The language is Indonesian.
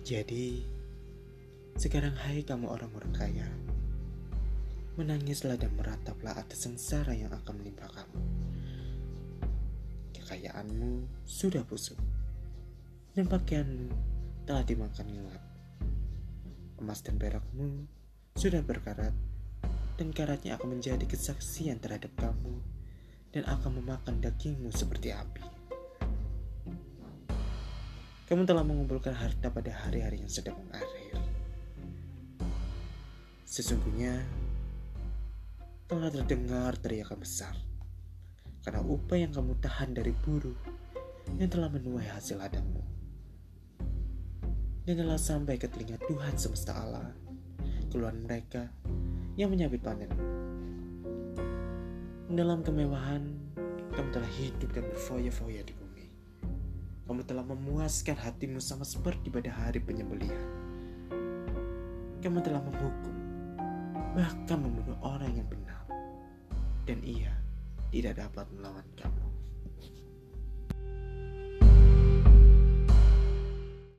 Jadi, sekarang hai kamu orang-orang kaya, menangislah dan merataplah atas sengsara yang akan menimpa kamu. Kekayaanmu sudah busuk, dan pakaianmu telah dimakan ngelap. Emas dan perakmu sudah berkarat, dan karatnya akan menjadi kesaksian terhadap kamu, dan akan memakan dagingmu seperti api. Kamu telah mengumpulkan harta pada hari-hari yang sedang mengakhir. Sesungguhnya telah terdengar teriakan besar karena upah yang kamu tahan dari buruh yang telah menuai hasil ladangmu. Dengarlah sampai ke telinga Tuhan semesta Allah keluhan mereka yang menyabit panenmu. Dalam kemewahan kamu telah hidup dan berfoya-foya di bumi. Kamu telah memuaskan hatimu sama seperti pada hari penyembelihan. Kamu telah menghukum, bahkan membunuh orang yang benar, dan ia tidak dapat melawan kamu.